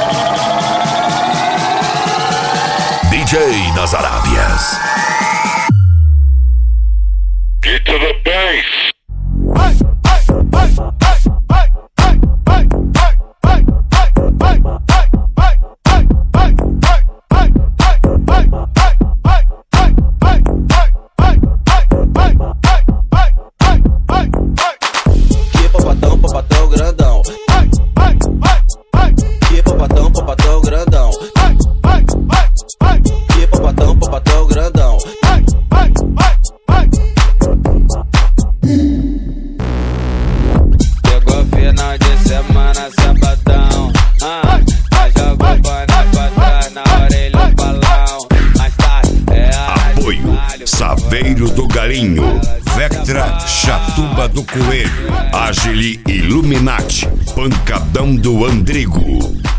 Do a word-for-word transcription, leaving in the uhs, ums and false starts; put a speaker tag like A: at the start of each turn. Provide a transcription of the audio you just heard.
A: D J das Arábias.
B: Get to the bass.
C: Que papatão, papatão grandão. Que papatão, papatão grandão. Que papatão, papatão grandão.
D: Chegou final de semana, sabadão. Ah, mas joga o boné pra trás na orelha do balão. Mais tarde é a
A: Apoio Saveiro do Galinho, Vectra Chatuba do Coelho, Agile Illuminati, Pancadão do Andrigo.